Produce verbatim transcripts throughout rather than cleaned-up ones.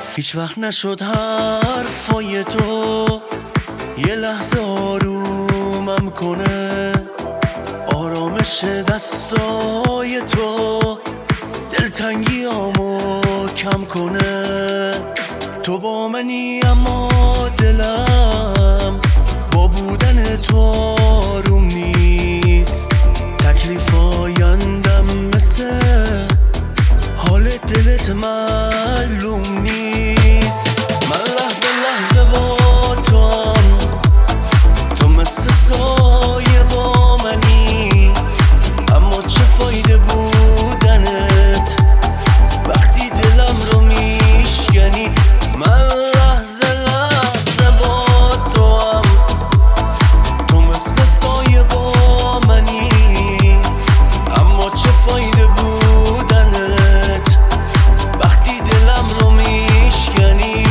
هیچ وقت نشد حرفای تو یه لحظه آرومم کنه، آرامش دستای تو دلتنگیامو کم کنه. تو با منی اما دلم با بودن تو آروم نیست. تکلیف آیندم مثل حال دلت معلوم نیست. من لحظه لحظه با تو هم، تو مثل سایه با منی، اما چه فایده بودنت وقتی دلم رو میشکنی. من لحظه لحظه با تو هم، تو مثل سایه با منی، اما چه فایده بودنت وقتی دلم رو میشکنی.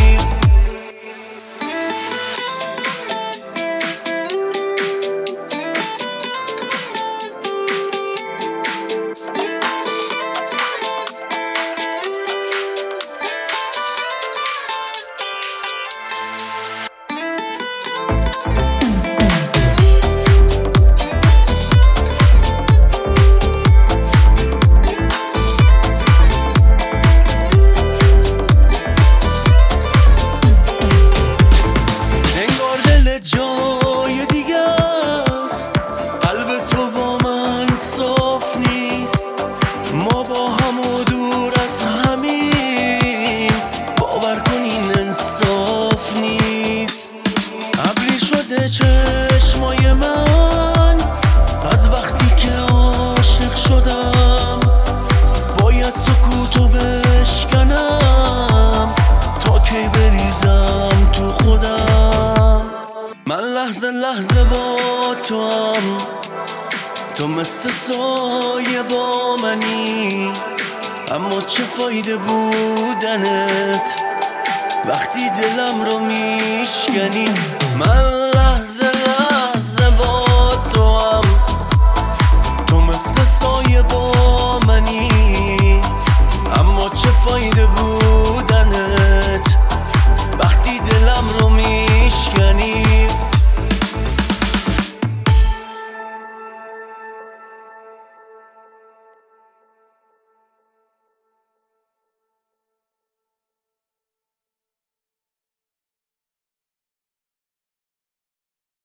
جای دیگه است، قلب تو با من صاف نیست. ما با هم و دور از همین، باور کن این انصاف نیست. ابری شده چشمای من از وقتی که عاشق شدم، باید سکوتو بشکنم تا کی بریزم تو خودم. من لحظه لحظه با تو هم، تو مثل سایه با منی، اما چه فایده بودنت وقتی دلم رو میشکنی. من